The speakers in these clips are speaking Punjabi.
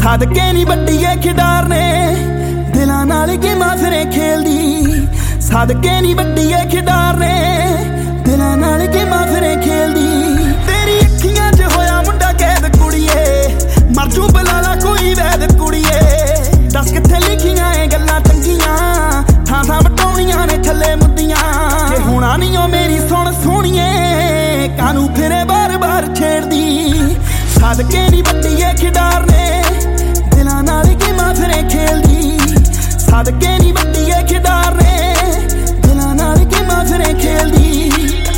ਸਦਕੇ ਨੀ ਵੱਡੀਏ ਖਿਡਾਰ ਨੇ ਦਿਲਾਂ ਨਾਲ ਗੇਮਾਂ ਫਿਰੇ ਖੇਲਦੀ। ਸਦਕੇ ਨੀ ਵੱਡੀਏ ਖਿਡਾਰ ਨੇ ਦਿਲਾਂ ਨਾਲ ਗੇਮਾਂ ਫਿਰੇ ਖੇਲਦੀ। ਤੇਰੀ ਅੱਖੀਆਂ 'ਚ ਹੋਇਆ ਮੁੰਡਾ ਕੈਦ ਕੁੜੀਏ, ਮਰ ਜੂ ਬੁਲਾ ਕੋਈ ਵੈਦ ਕੁੜੀਏ। ਦੱਸ ਕਿੱਥੇ ਲਿਖੀਆਂ ਏ ਗੱਲਾਂ ਚੰਗੀਆਂ, ਥਾਂ ਥਾਂ ਵਟਾਉਣੀਆਂ ਨੇ ਥੱਲੇ ਮੁੱਦੀਆਂ। ਜੇ ਹੋਣਾ ਨੀ ਓ ਮੇਰੀ ਸੁਣ ਸੋਹਣੀਏ, ਕਾਨੂੰ ਫਿਰੇ ਬਾਰ-ਬਾਰ ਛੇੜਦੀ। ਸਦਕੇ ਨੀ ਵੱਡੀਏ ਖਿਡਾਰ ਨੇ ਦਿਲਾਂ ਨਾਲ ਗੇਮਾਂ ਫਿਰੇ ਖੇਲਦੀ। ਸਦਕੇ ਨੀ ਵੱਡੀਏ ਖਿਡਾਰ ਨੇ ਦਿਲਾਂ ਨਾਲ ਗੇਮਾਂ ਫਿਰੇ ਖੇਲਦੀ।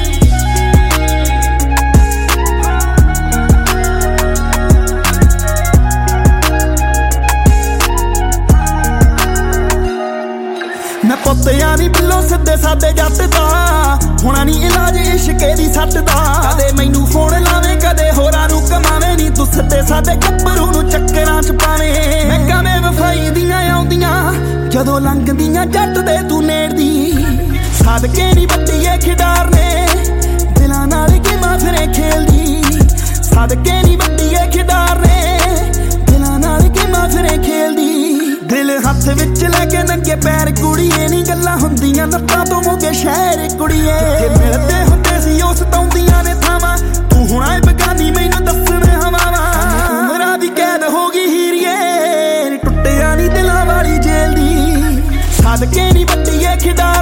ਮੈਂ ਪੁੱਤਿਆ ਨੀ ਬਿੱਲੋਂ ਸਿੱਧੇ ਸਾਦੇ ਜੱਟ ਦਾ, ਹੋਣਾ ਨੀ ਇਲਾਜ ਇਸ਼ਕੇ ਦੀ ਸੱਟ ਦਾ। ਕਦੇ ਮੈਨੂੰ ਫੋਨ ਲਾਵੇਂ ਕਦੇ ਹੋਰਾਂ ਨੂੰ ਕਮਾਵੇਂ ਨੀ, ਤੂੰ ਸਿੱਧੇ ਸਾਦੇ ਗੱਭਰੂ ਨੂੰ ਚੱਕਰਾਂ 'ਚ ਪਾਵੇਂ। ਮੈਂ ਕਵੇਂ ਵਫਾਈ ਦੀਆਂ ਆਉਂਦੀਆਂ ਜਦੋਂ ਲੰਘਦੀਆਂ ਜੱਟ ਦੇ ਤੂੰ ਨੇੜਦੀ। ਸਦਕੇ ਨੀ ਵੱਡੀਏ ਖਿਡਾਰ ਨੇ ਦਿਲਾਂ ਨਾਲ ਗੇਮਾਂ ਫਿਰੇ ਖੇਲਦੀ। ਸਦਕੇ ਨੀ ਵੱਡੀਏ ਖਿਡਾਰ ਨੇ ਦਿਲਾਂ ਨਾਲ ਗੇਮਾਂ ਫਿਰੇ ਖੇਲਦੀ। ਦਿਲ ਹੱਥ ਵਿੱਚ ਲੈ ਕੇ ਨੰਗੇ ਪੈਰ ਕੁੜੀਏ, ਨੀ ਗੱਲਾਂ ਹੁੰਦੀਆਂ ਨੱਤਾਂ ਤੋਂ ਮੋਗੇ ਸ਼ਹਿਰ ਕੁੜੀਏ। ਜੇ ਮਿਲਦੇ ਹੁੰਦੇ ਸੀ ਉਹ ਸਤਾਉਂਦੀਆਂ ਨੇ ਥਾਵਾਂ, ਤੂੰ ਹੁਣ ਆਏ ਬਗਾਨੀ ਮੈਨੂੰ ਦੱਸਣ ਹਵਾਵਾਂ। ਉਮਰਾਂ ਦੀ ਕੈਦ ਹੋ ਗਈ ਹੀਰੀਏ, ਟੁੱਟਿਆ ਨੀ ਦਿਲਾਂ ਵਾਲੀ ਜੇਲ੍ਹ ਦੀ। ਸਦਕੇ ਨੀ ਵੱਡੀਏ ਖਿਡਾਰ